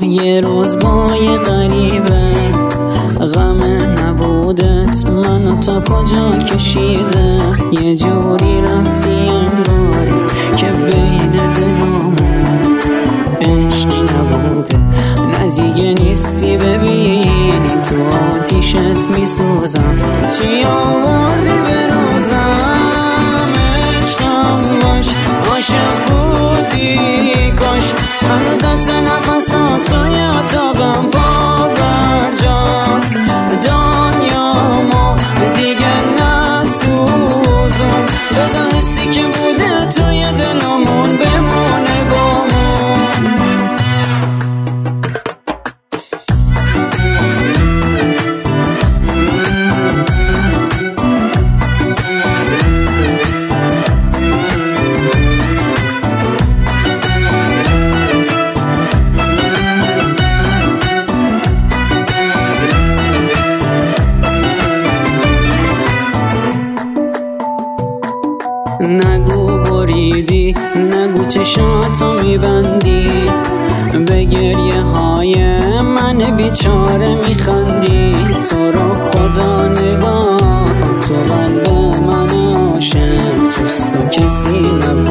یه روز با یه غریبه غم نبودت منو تا کجا کشیده. یه جوری رفتی انگاری که بین دلامون عشقی نبوده. نه دیگه نیستی ببینی تو آتیشت میسوزم. چی آوردی به روزم عشقم باش عاشق بودی کاش هنوزت نفسات توی اتاقم پا برجاست. دنیا ما دیگه نسوزون بذار حسی که بوده توی دلمون بمونه بامون. نگو بریدی نگو چشاتو میبندی به گریه های من بیچاره میخندی. تو رو خدا نگاه تو قلب من عاشق جز تو کسی نبود.